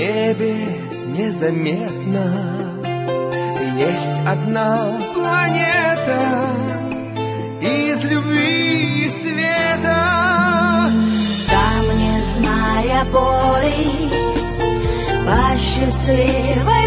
небе незаметно есть одна планета из любви и света. Там, не зная боли, по счастливой